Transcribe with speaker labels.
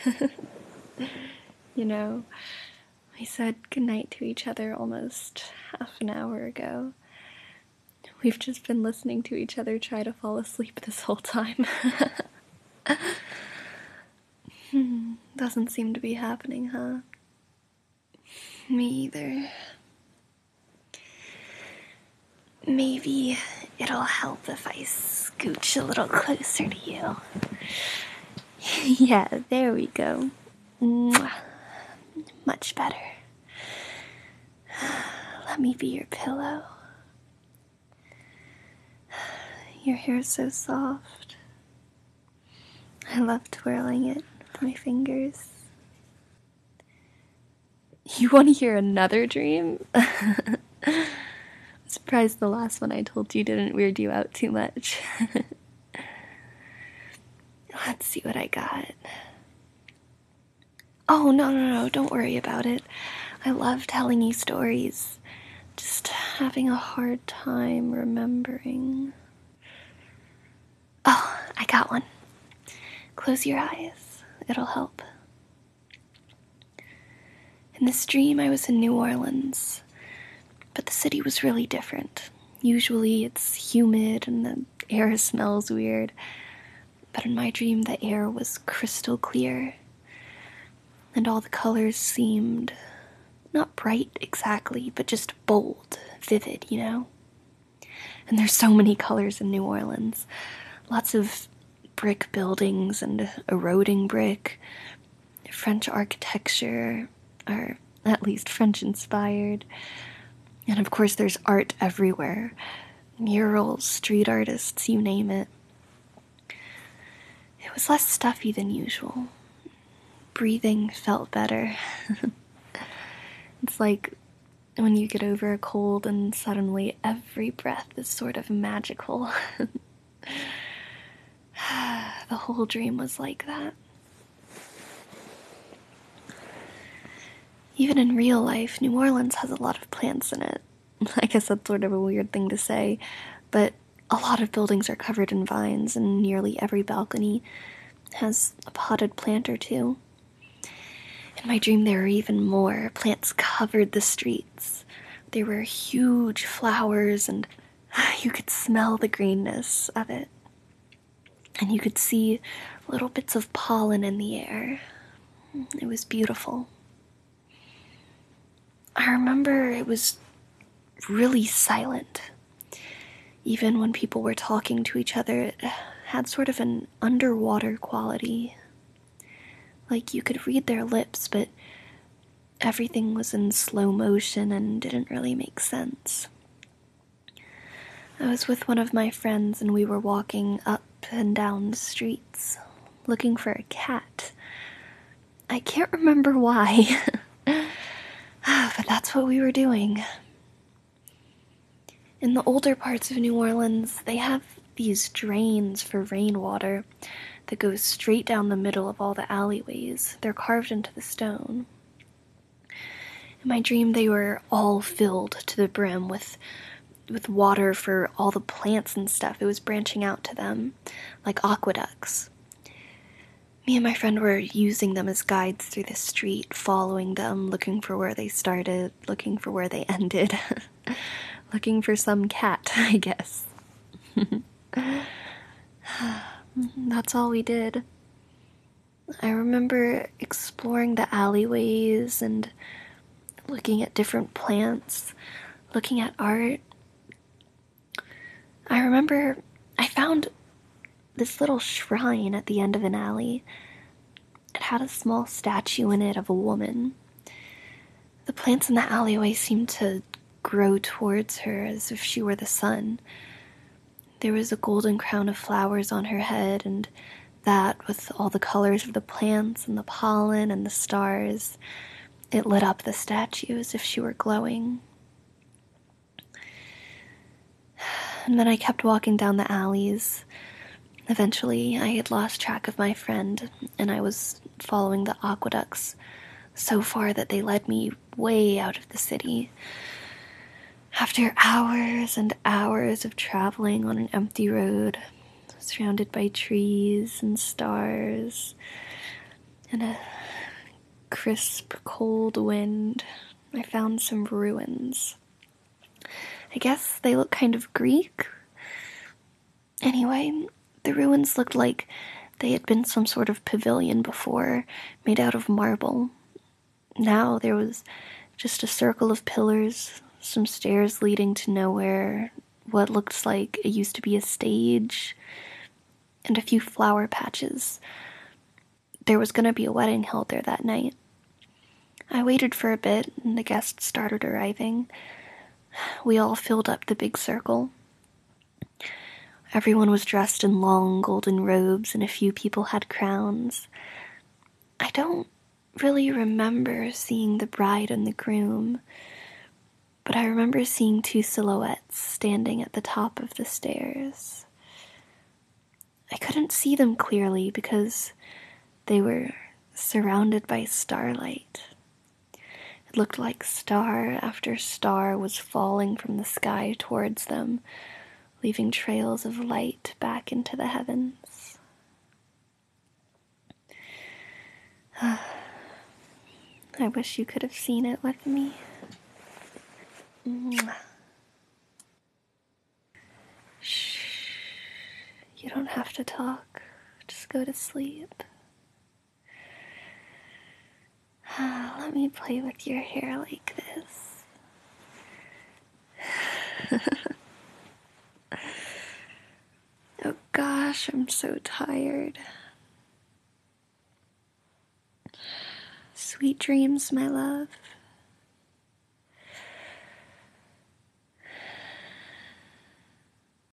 Speaker 1: You know, we said goodnight to each other almost half an hour ago. We've just been listening to each other try to fall asleep this whole time. Doesn't seem to be happening, huh? Me either. Maybe it'll help if I scooch a little closer to you. Yeah, there we go. Mwah. Much better. Let me be your pillow. Your hair's so soft. I love twirling it with my fingers. You want to hear another dream? I'm surprised the last one I told you didn't weird you out too much. Let's see what I got. Oh, no, don't worry about it. I love telling you stories. Just having a hard time remembering. Oh, I got one. Close your eyes. It'll help. In this dream, I was in New Orleans, but the city was really different. Usually it's humid and the air smells weird, but in my dream the air was crystal clear, and all the colors seemed not bright exactly, but just bold, vivid, you know? And there's so many colors in New Orleans. Lots of brick buildings and eroding brick, French architecture, or at least French-inspired. And of course there's art everywhere. Murals, street artists, you name it. It was less stuffy than usual. Breathing felt better. It's like when you get over a cold and suddenly every breath is sort of magical. The whole dream was like that. Even in real life, New Orleans has a lot of plants in it. I guess that's sort of a weird thing to say, but a lot of buildings are covered in vines, and nearly every balcony has a potted plant or two. In my dream, there were even more. Plants covered the streets. There were huge flowers, and you could smell the greenness of it. And you could see little bits of pollen in the air. It was beautiful. I remember it was really silent. Even when people were talking to each other, it had sort of an underwater quality. Like you could read their lips, but everything was in slow motion and didn't really make sense. I was with one of my friends and we were walking up and down the streets, looking for a cat. I can't remember why, but that's what we were doing. In the older parts of New Orleans, they have these drains for rainwater that go straight down the middle of all the alleyways. They're carved into the stone. In my dream, they were all filled to the brim with water for all the plants and stuff. It was branching out to them like aqueducts. Me and my friend were using them as guides through the street, following them, looking for where they started, looking for where they ended. Looking for some cat, I guess. That's all we did. I remember exploring the alleyways and looking at different plants, looking at art. I remember I found this little shrine at the end of an alley. It had a small statue in it of a woman. The plants in the alleyway seemed to grow towards her as if she were the sun. There was a golden crown of flowers on her head, and that, with all the colors of the plants and the pollen and the stars, it lit up the statue as if she were glowing. And then I kept walking down the alleys. Eventually, I had lost track of my friend, and I was following the aqueducts so far that they led me way out of the city. After hours and hours of traveling on an empty road, surrounded by trees and stars, In a crisp, cold wind, I found some ruins. I guess they look kind of Greek. Anyway, the ruins looked like they had been some sort of pavilion before, made out of marble. Now there was just a circle of pillars, some stairs leading to nowhere, what looked like it used to be a stage, and a few flower patches. There was going to be a wedding held there that night. I waited for a bit, and the guests started arriving. We all filled up the big circle. Everyone was dressed in long golden robes, and a few people had crowns. I don't really remember seeing the bride and the groom, but I remember seeing two silhouettes standing at the top of the stairs. I couldn't see them clearly because they were surrounded by starlight. It looked like star after star was falling from the sky towards them, leaving trails of light back into the heavens. I wish you could have seen it with me. Shh. You don't have to talk. Just go to sleep. Let me play with your hair like this. Oh gosh, I'm so tired. Sweet dreams, my love.